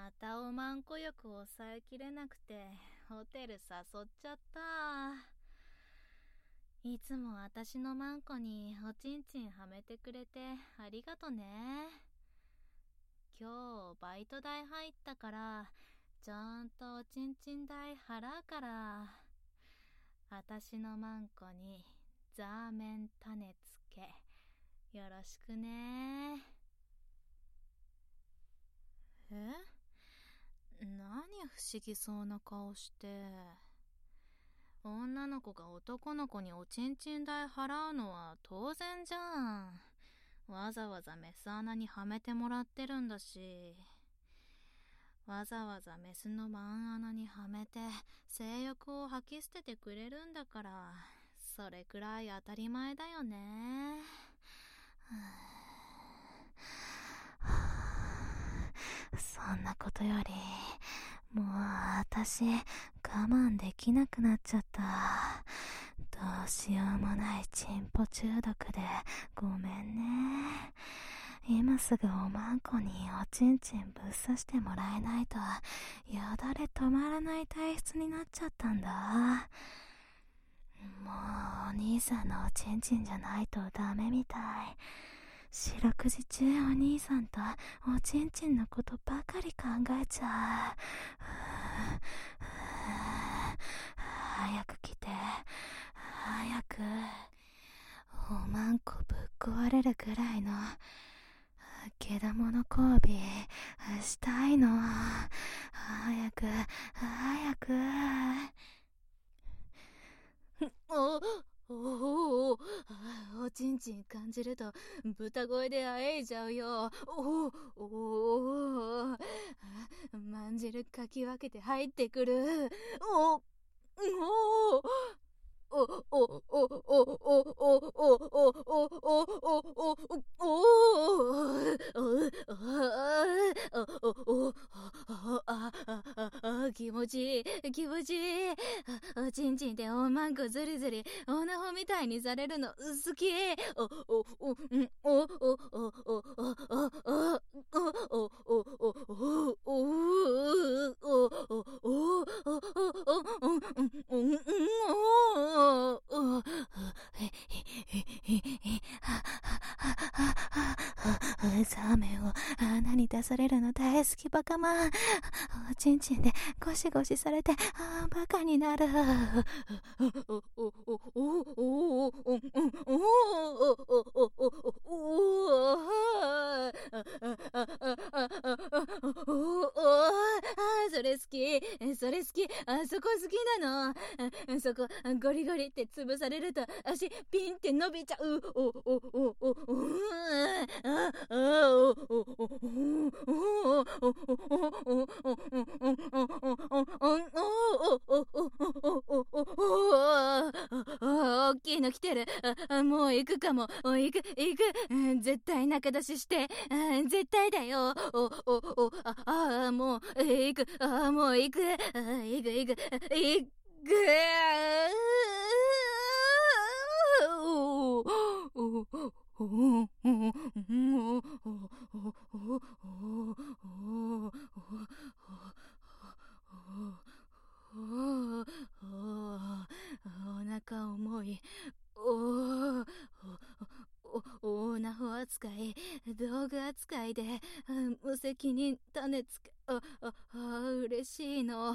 またおまんこ欲抑えきれなくてホテル誘っちゃった。いつも私のマンコにおちんちんはめてくれてありがとね。今日バイト代入ったからちゃんとおちんちん代払うから、私のマンコにザーメン種付けよろしくね。何不思議そうな顔して。女の子が男の子におちんちん代払うのは当然じゃん。わざわざメス穴にはめてもらってるんだし、わざわざメスのマン穴にはめて性欲を吐き捨ててくれるんだから、それくらい当たり前だよね。そんなことより、もう私我慢できなくなっちゃった。どうしようもないチンポ中毒でごめんね。今すぐおまんこにおちんちんぶっ刺してもらえないとよだれ止まらない体質になっちゃったんだ。もうお兄さんのおちんちんじゃないとダメみたい。四六時中お兄さんとおちんちんのことばかり考えちゃう。早く来て、早く。おまんこぶっ壊れるくらいの毛玉の交尾したいの。早く早く。おちんちん感じると豚声であえいじゃうよ。まんじるかき分けて入ってくる。気持ちいい気持ちいい。おちんちんでおまんこずりずりおなほみたいにされるの好き。ザーメンを穴に出されるの大好きバカマン。おちんちんでゴシゴシされてバカになる。それ好きそれ好き。そこ好きなの。そこゴリゴリって潰されると足ピンって伸びちゃう。おっきいの来てる。もう行くかも。行く。絶対中出しして。絶対だよ。もう行く。もう行く。行く。お腹重い。オナホ扱い、道具扱いで無責任種付け。嬉しいの。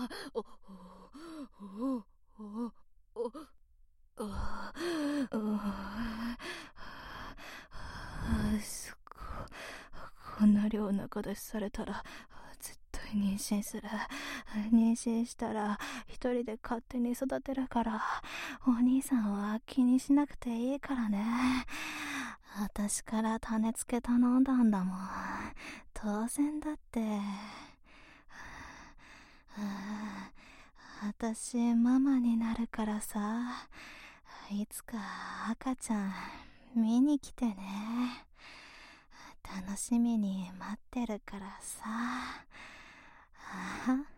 こんな量中出しされたら絶対妊娠する。妊娠したら一人で勝手に育てるから、お兄さんは気にしなくていいからね。私から種付け頼んだんだもん。当然だって。私ママになるからさ、いつか赤ちゃん見に来てね。楽しみに待ってるからさ。